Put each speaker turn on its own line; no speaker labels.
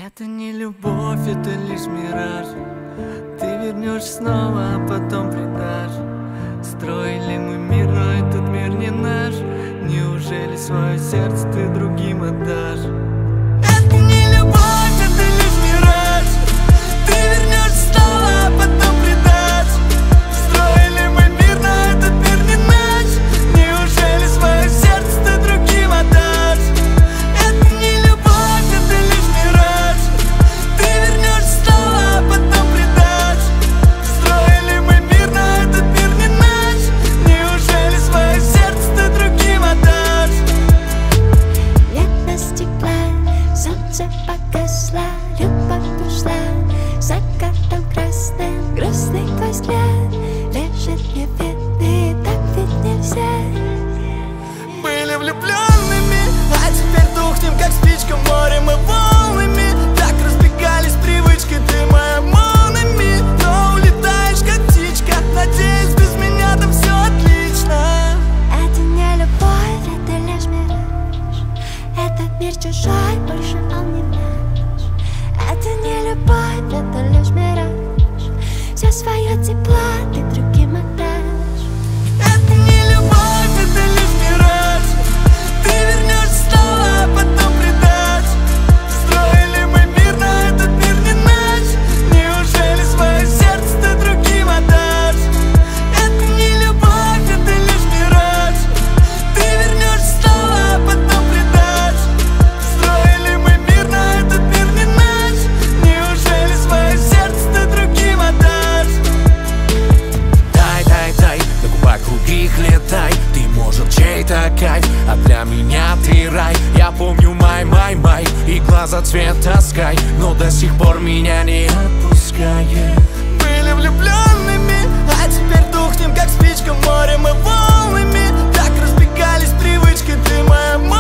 Это не любовь, это лишь мираж. Ты вернешься снова, а потом предашь. Строили мы мир, но этот мир не наш. Неужели свое сердце ты другим отдашь? Это не любовь, это лишь мираж. Ты вернешься снова, а потом предашь. Строили мы мир, но этот мир не наш. Неужели свое сердце ты другим отдашь? Это не любовь, это лишь мираж. Ты вернешься снова, а потом предашь. Строили мы мир, но этот мир не наш. Неужели свое сердце ты другим отдашь?
Лето стекла, солнце погасло, любовь ушла, закатом красным, грустный твой взгляд лежит мне в виды, так ведь нельзя.
Были влюбленными, а теперь тухнем, как спичка, морем и волнами. Так разбегались привычкой, ты моя молниями. Но улетаешь, как птичка, надеюсь, без меня там все отлично.
Это не любовь, это лишь мираж. Этот мир чужой, больше он не наш. Это не любовь, это лишь мираж. Все свое тепло ты другим отдашь.
Это не любовь, это лишь мираж. Ты вернешься снова, а потом предашь. Строили мы мир, но этот мир не наш. Неужели свое сердце ты другим отдашь? Это не любовь, это лишь мираж. Ты вернешься снова, а потом предашь. Строили мы мир, но этот мир не наш. Неужели свое сердце ты другим отдашь?
Дай, на губах других летай. Ты, может, чей-то кайф, а для меня ты рай. Я помню май, и глаза цвета скай, но до сих пор меня не отпускает.
Были влюбленными, а теперь тухнем, как спичка, морем и волнами. Так разбегались привычкой, ты моя